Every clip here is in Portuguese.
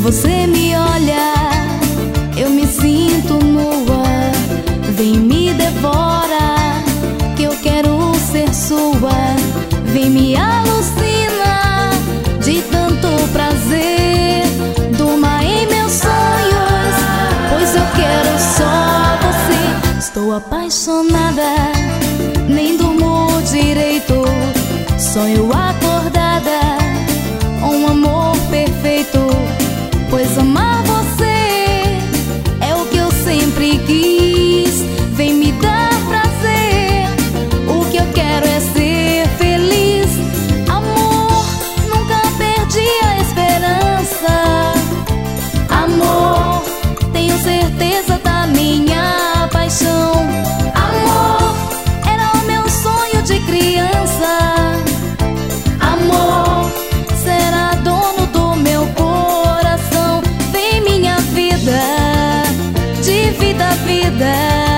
você me olha, eu me sinto nua. Vem me devora, que eu quero ser sua. Vem me alucina de tanto prazer. Durma em meus sonhos, pois eu quero só você. Estou apaixonada, nem durmo direito. Sonho acordada, um amor perfeito. Pois amar você é o que eu sempre quis. Vem me dar prazer, o que eu quero é ser feliz. Amor, nunca perdi a esperança. Amor, tenho certeza da minha paixão. Amor, era o meu sonho de criança. Amor, será dono do meu coração. Vem minha vida, divida a vida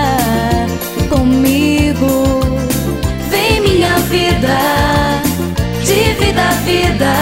comigo. Vem minha vida, divida a vida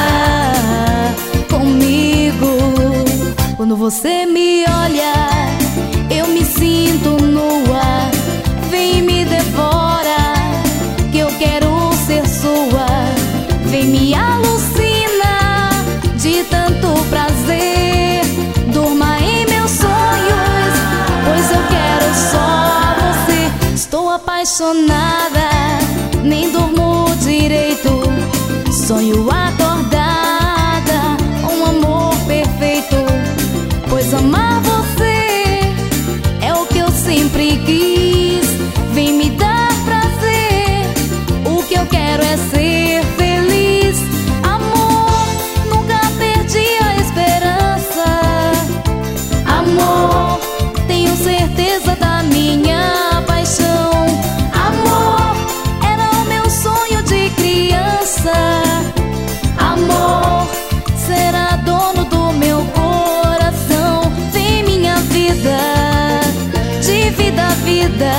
comigo. Quando você me olha, eu me sinto nua. Vem me devora, que eu quero ser sua. Vem me alucina de tanto prazer. Durma em meus sonhos, pois eu quero só você. Estou apaixonada, nem durmo direito. Sonho acordada, um amor perfeito. Pois amar você é o que eu sempre quis. Vem me dar prazer, o que eu quero é ser feliz. Amor, nunca perdi a esperança. Amor, tenho certeza da minha paixão. Amor, era o meu sonho de criança. Amor, será dono do meu coração. Vem minha vida, divida a vida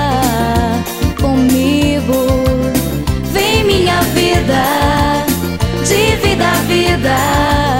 comigo. Vem minha vida, divida a vida